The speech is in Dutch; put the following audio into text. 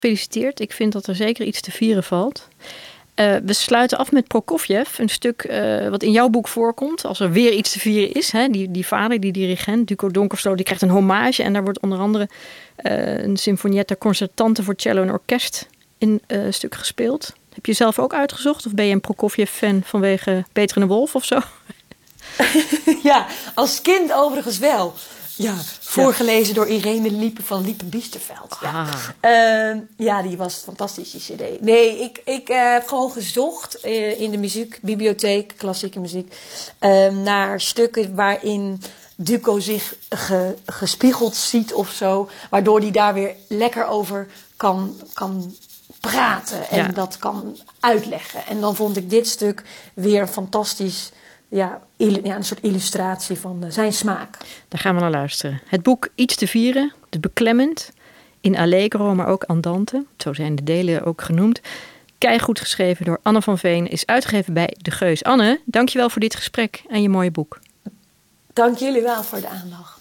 Gefeliciteerd. Ik vind dat er zeker iets te vieren valt. We sluiten af met Prokofjev. Een stuk wat in jouw boek voorkomt. Als er weer iets te vieren is. Hè? Die vader, die dirigent, Duco Donkerslo, die krijgt een hommage. En daar wordt onder andere een sinfonietta concertante voor cello en orkest in een stuk gespeeld. Heb je zelf ook uitgezocht? Of ben je een Prokofjev-fan vanwege Peter en de Wolf of zo? Ja, als kind overigens wel. Ja, voorgelezen door Irene Liepen van Liepen-Biesterveld. Ja, die was fantastisch, die cd. Nee, ik heb gewoon gezocht in de muziekbibliotheek, klassieke muziek, naar stukken waarin Duco zich gespiegeld ziet of zo. Waardoor hij daar weer lekker over kan praten en dat kan uitleggen. En dan vond ik dit stuk weer fantastisch. Ja, een soort illustratie van zijn smaak. Daar gaan we naar luisteren. Het boek Iets te vieren, de beklemmend, in allegro, maar ook andante. Zo zijn de delen ook genoemd. Keigoed geschreven door Anne van Veen, is uitgegeven bij De Geus. Anne, dankjewel voor dit gesprek en je mooie boek. Dank jullie wel voor de aandacht.